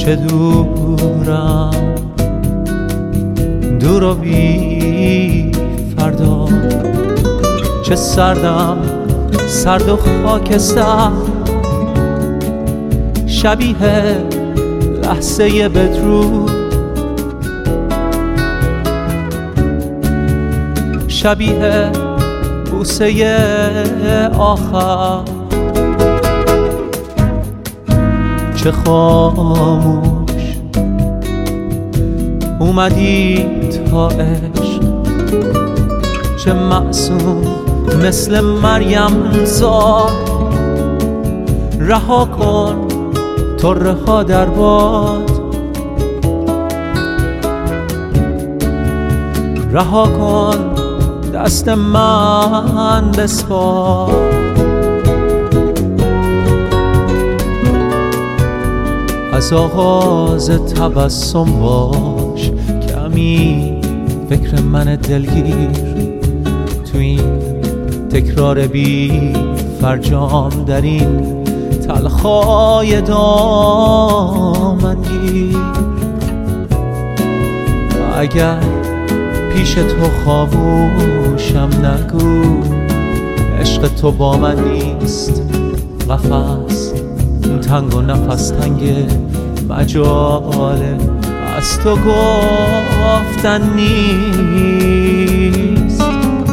چه دورم دور و بی فردا، چه سردم سرد و خاکستر، شبیه لحظه بدرود، شبیه بوسه آخر، چه خاموش اومدی تا عشق، چه معصوم مثل مریم زاد، رها کن طره ها در باد، رها کن دست من بسپار، از آغاز تبسم باش کمی فکر من دلگیر، تو این تکرار بی فرجام در این تلخای دامنگیر. اگر پیش تو خاموشم نگو، عشق تو با من نیست، قفس تنگ و نفس تنگ، مجاله از تو گفتن نیست.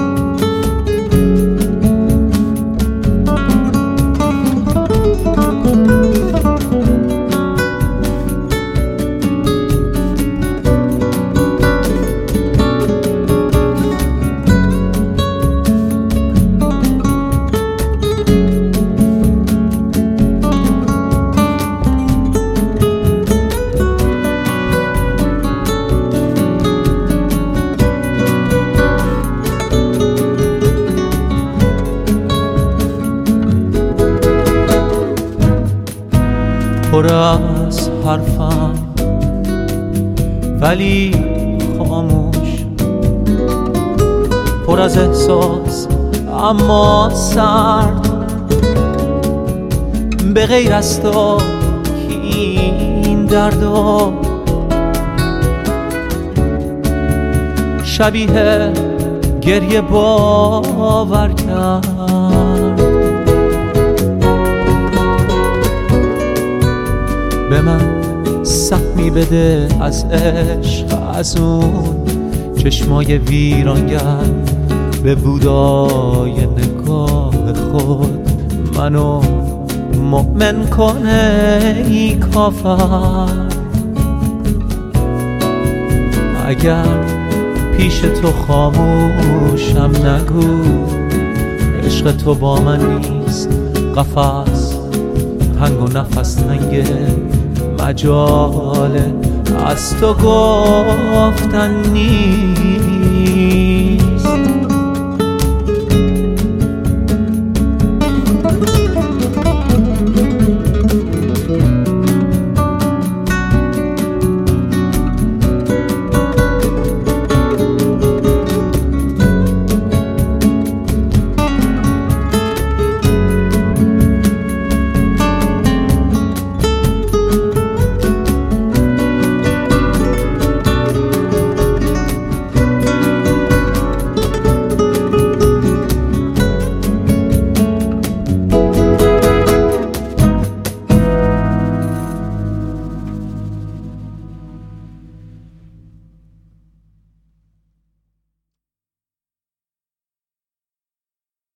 پر از حرفم ولی خاموش، پر از احساس اما سرد، به غیر از تو این دردا، شبیه گریه باور کرد، به من سهمی بده از عشق، از اون چشمای ویرانگر، به بودای نگاه خود منو مؤمن کنه ای کافر. اگر پیش تو خاموشم نگو، عشق تو با من نیست، قفس تنگ و نفس تنگه، مجاله از تو گفتن نیست.